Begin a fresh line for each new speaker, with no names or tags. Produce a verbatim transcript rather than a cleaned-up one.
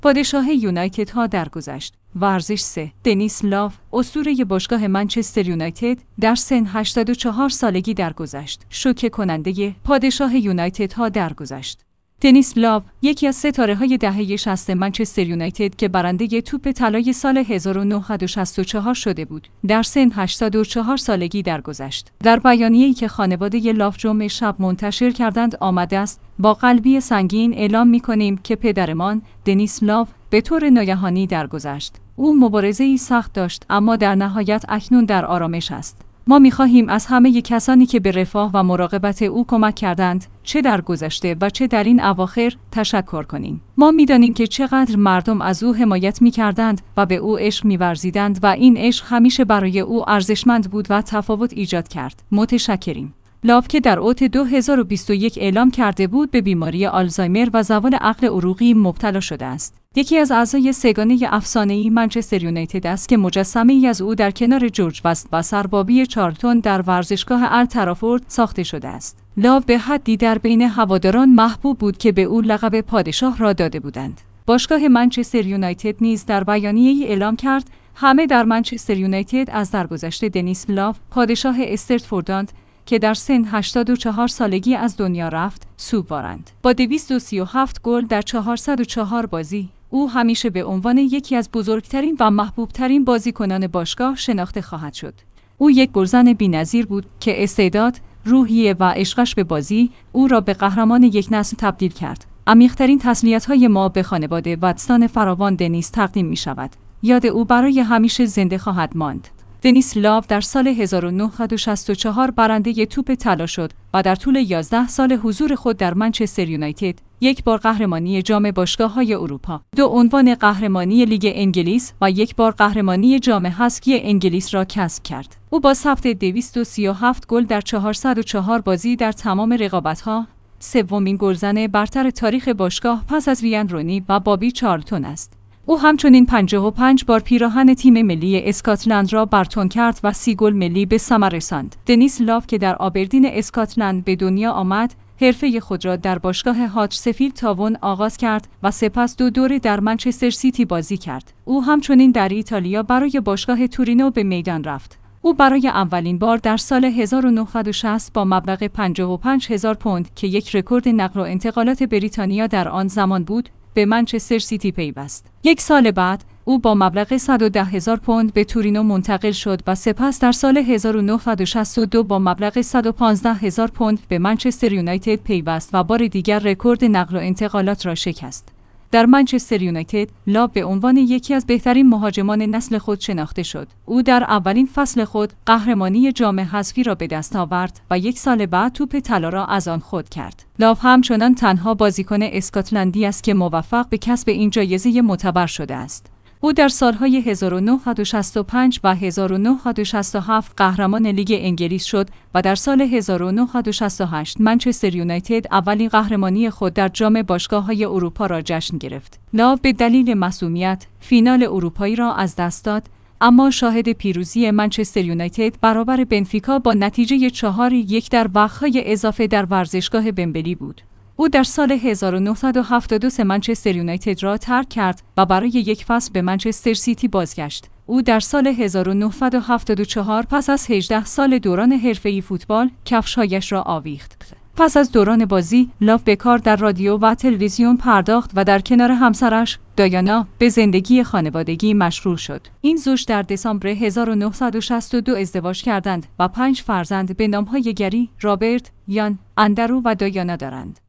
پادشاه یونایتد ها درگذشت. ورزش سه. دنیس لاو، اسطوره باشگاه منچستر یونایتد، در سن هشتاد و چهار سالگی درگذشت. شوکه کننده پادشاه یونایتد ها درگذشت. دنیس لاو یکی از ستاره‌های دهه شصت منچستر یونایتد که برنده توپ طلای سال هزار و نهصد و شصت و چهار شده بود، در سن هشتاد و چهار سالگی درگذشت. در بیانیه‌ای که خانواده لاو جمعه شب منتشر کردند آمده است: با قلبی سنگین اعلام می‌کنیم که پدرمان دنیس لاو به طور ناگهانی درگذشت. او مبارزه‌ای سخت داشت، اما در نهایت اکنون در آرامش است. ما می‌خواهیم از همه کسانی که به رفاه و مراقبت او کمک کردند، چه در گذشته و چه در این اواخر، تشکر کنیم. ما می‌دانیم که چقدر مردم از او حمایت می‌کردند و به او عشق می‌ورزیدند و این عشق همیشه برای او ارزشمند بود و تفاوت ایجاد کرد. متشکریم. لاو که در اوت دو هزار و بیست و یک اعلام کرده بود به بیماری آلزایمر و زوال عقل عروقی مبتلا شده است. یکی از اعضای سگانه افسانه‌ای منچستر یونایتد است که مجسمه‌ای از او در کنار جورج بست و سربابی چارلتون در ورزشگاه الترافورد ساخته شده است. لاو به حدی در بین هواداران محبوب بود که به او لقب پادشاه را داده بودند. باشگاه منچستر یونایتد نیز در بیانیه‌ای اعلام کرد: همه در منچستر یونایتد از درگذشت دنیس لاو، پادشاه استرتفورداند که در سن هشتاد و چهار سالگی از دنیا رفت، سوگوارند. با دویست و سی و هفت گل در چهارصد و چهار بازی، او همیشه به عنوان یکی از بزرگترین و محبوبترین بازیکنان باشگاه شناخته خواهد شد. او یک گلزن بی‌نظیر بود که استعداد، روحیه و عشقش به بازی او را به قهرمان یک نسل تبدیل کرد. عمیق‌ترین تسلیت‌های ما به خانواده و دوستان فراوان دنیس تقدیم می‌شود. یاد او برای همیشه زنده خواهد ماند. دنیس لاو در سال هزار و نهصد و شصت و چهار برنده توپ طلا شد و در طول یازده سال حضور خود در منچستر یونایتد یک بار قهرمانی جام باشگاه‌های اروپا، دو عنوان قهرمانی لیگ انگلیس و یک بار قهرمانی جام حذفی انگلیس را کسب کرد. او با ثبت دویست و سی و هفت گل در چهارصد و چهار بازی در تمام رقابت‌ها، سومین گلزن برتر تاریخ باشگاه پس از وین رونی و بابی چارلتون است. او همچنین پنجاه و پنج بار پیراهن تیم ملی اسکاتلند را برتون کرد و سی گل ملی به ثمر رساند. دنیس لاو که در آبردین اسکاتلند به دنیا آمد، حرفه خود را در باشگاه هادرسفیلد تاون آغاز کرد و سپس دو دوره در منچستر سیتی بازی کرد. او همچنین در ایتالیا برای باشگاه تورینو به میدان رفت. او برای اولین بار در سال هزار و نهصد و شصت با مبلغ پنجاه و پنج هزار پوند که یک رکورد نقل و انتقالات بریتانیا در آن زمان بود، به منچستر سیتی پیوست. یک سال بعد او با مبلغ صد و ده هزار پوند به تورینو منتقل شد و سپس در سال هزار و نهصد و شصت و دو با مبلغ صد و پانزده هزار پوند به منچستر یونایتد پیوست و بار دیگر رکورد نقل و انتقالات را شکست. در منچستر یونایتد، لاو به عنوان یکی از بهترین مهاجمان نسل خود شناخته شد. او در اولین فصل خود قهرمانی جام حذفی را به دست آورد و یک سال بعد توپ طلا را از آن خود کرد. لاو همچنان تنها بازیکن اسکاتلندی است که موفق به کسب این جایزه معتبر شده است. او در سالهای هزار و نهصد و شصت و پنج و هزار و نهصد و شصت و هفت قهرمان لیگ انگلیس شد و در سال هزار و نهصد و شصت و هشت منچستر یونایتد اولین قهرمانی خود در جام باشگاه‌های اروپا را جشن گرفت. لاو به دلیل معصومیت فینال اروپایی را از دست داد، اما شاهد پیروزی منچستر یونایتد برابر بنفیکا با نتیجه چهار یک در وقت‌های اضافه در ورزشگاه بمبلی بود. او در سال هزار و نهصد و هفتاد و سه منچستر یونایتد را ترک کرد و برای یک فصل به منچستر سیتی بازگشت. او در سال هزار و نهصد و هفتاد و چهار پس از هجده سال دوران حرفه‌ای فوتبال کفش‌هایش را آویخت. پس از دوران بازی، لاو به کار در رادیو و تلویزیون پرداخت و در کنار همسرش دایانا به زندگی خانوادگی مشغول شد. این زوج در دسامبر هزار و نهصد و شصت و دو ازدواج کردند و پنج فرزند به نام‌های گری، رابرت، یان، اندرو و دایانا دارند.